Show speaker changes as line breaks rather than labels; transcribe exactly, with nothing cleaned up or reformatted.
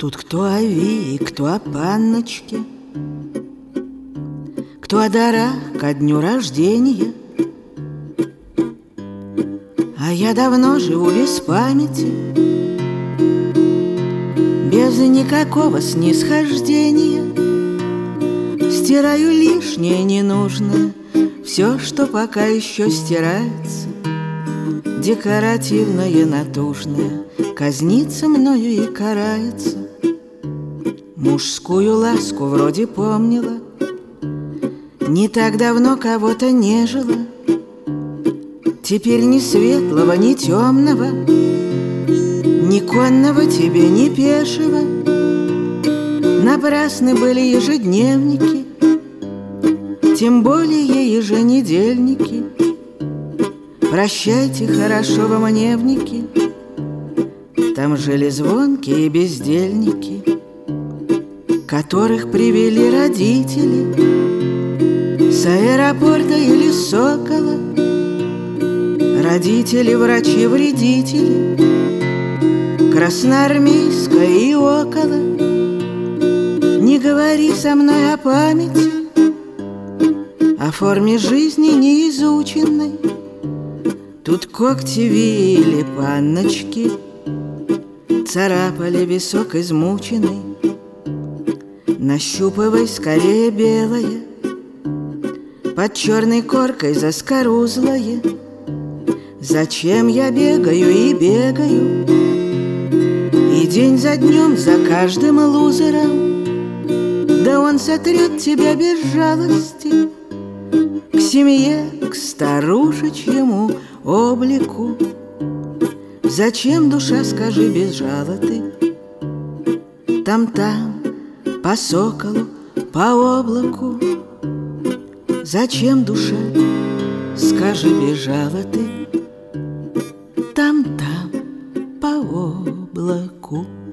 Тут кто о Вии, кто о панночке, кто о дарах ко дню рождения. А я давно живу без памяти, без никакого снисхождения. Стираю лишнее, ненужное, все, что пока еще стирается. Декоративное, натужное казнится мною и карается. Мужскую ласку вроде помнила, не так давно кого-то нежила. Теперь ни светлого, ни темного, ни конного тебе, ни пешего. Напрасны были ежедневники, тем более еженедельники. Прощайте, хорошо вам, невники, там жили звонкие бездельники, которых привели родители с аэропорта или Сокола. Родители, врачи, вредители, красноармейская и около. Не говори со мной о памяти, о форме жизни неизученной. Тут когти вили панночки, царапали висок измученный. Нащупывай скорее белое, под черной коркой заскорузлое. Зачем я бегаю и бегаю, и день за днем за каждым лузером? Да он сотрет тебя без жалости к семье, к старушечьему облику. Зачем, душа, скажи, без жалоты? Там-там, по соколу, по облаку. Зачем, душа, скажи, без жалоты? Там-там, по облаку.